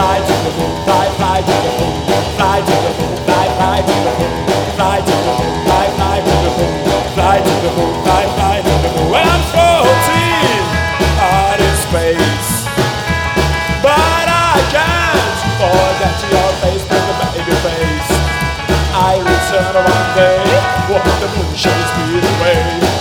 fly to the moon, fly, fly to the moon, fly to the moon, fly, fly to the moon, fly to the moon, fly, fly to the moon, fly to the moon, fly, fly to the moon. Well, I'm floating out in space, but I can't forget your face, pretty baby face. I return one day, walk the moon shines me the way.